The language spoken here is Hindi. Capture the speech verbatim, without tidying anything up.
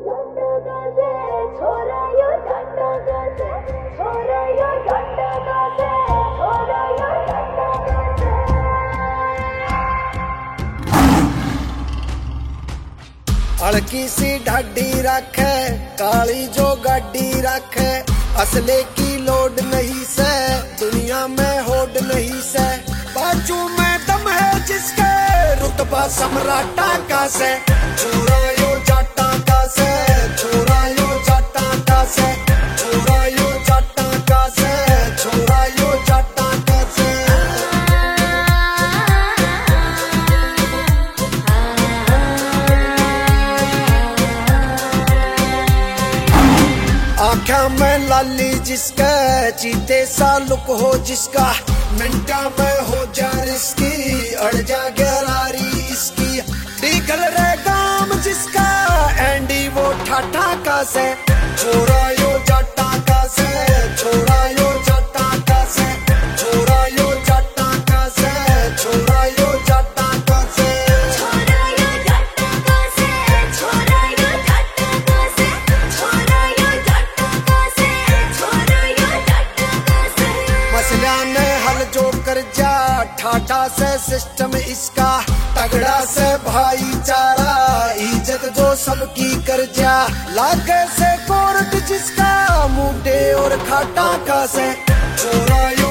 हल्की सी ढाडी रखे, काली जो गाड़ी रखे, असले की लोड नहीं से, दुनिया में होड नहीं से, बाजू में दम है जिसके, रुतबा सम्राटा का से, छोरा यो जाटा का से, छोरा यो जाटा का से, छोरा यो जाटा का से, छोरा यो जाटा का से। आँखा में लाली जिसका, चीते सा लुक हो जिसका, मिनटा में हो जा रिस्की, अड़ जा गरारी इसकी, निकल रे गाम जिसका, एंडी वो ठाठा का से, छोरा यो जाटा का से, छोरा यो जाटा का से, छोरा यो जाटा का से, छोरा यो जाटा का से, छोरा यो जाटा का से, छोरा यो जाटा का से, छोरा यो जाटा का से, छोरा यो जाटा का से। मसला ने हल जो कर जा, ठाठा से सिस्टम इसका, तगड़ा से भाईचारा, इज्जत जो सबकी कर जा, लागे से कोर्ट जिसका, मुंडे और खाटा का से, छोरा यो